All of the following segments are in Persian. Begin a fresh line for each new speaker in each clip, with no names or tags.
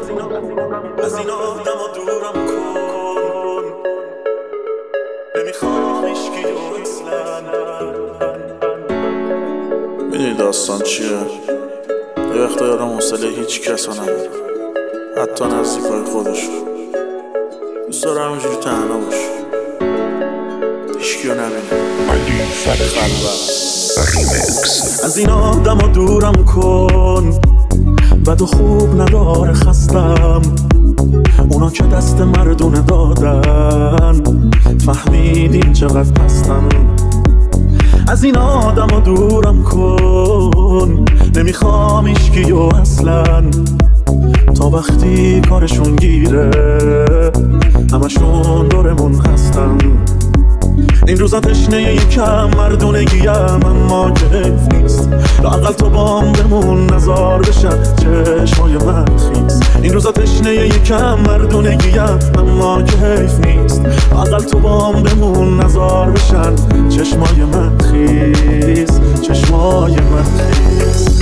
از این آدم و دورم کن. نمیخوام عشقی و اصلا.
میدونی داستان چیه؟ یه وقتا یادم حوصله هیچ کس رو نداره، حتی نزدیکای خودش. دوست دارم همینجوری تنها باشه، هیچکی رو نبینه.
از این آدم و دورم کن، بد و خوب نداره خستم. اونا که دست مردونه دادن، فهمیدین چقدر پستم. از این آدم و دورم کن، نمیخوام عشقی و اصلا. تا وقتی کارشون گیره همشون دورمون هستن. این روزا تشنه یکم مردونگیم، اما کیف نیست. لااقل تو بام بمون نزار بشن چشمای من خیس. این روزا تشنه یکم مردونگیم، اما کیف نیست. لااقل تو بام بمون نزار بشن چشمای من خیس. چشمای من خیس.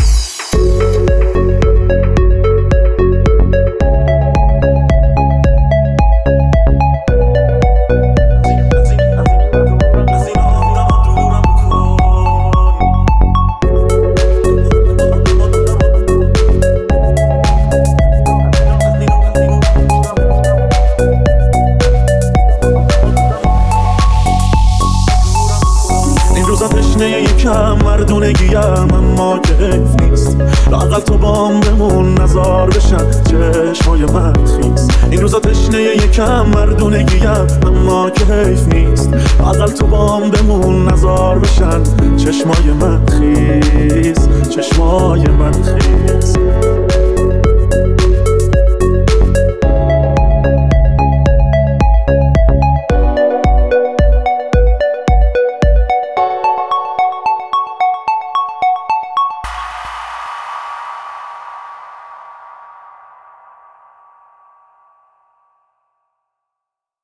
تشنه یکم مردونگیم، اما کیف نیست. لااقل تو بام بمون نزار بشن چشمای من خیس. این روزا تشنه یکم مردونگیم، اما کیف نیست. لااقل تو بام بمون نزار بشن چشمای من خیس. چشمای من خیس.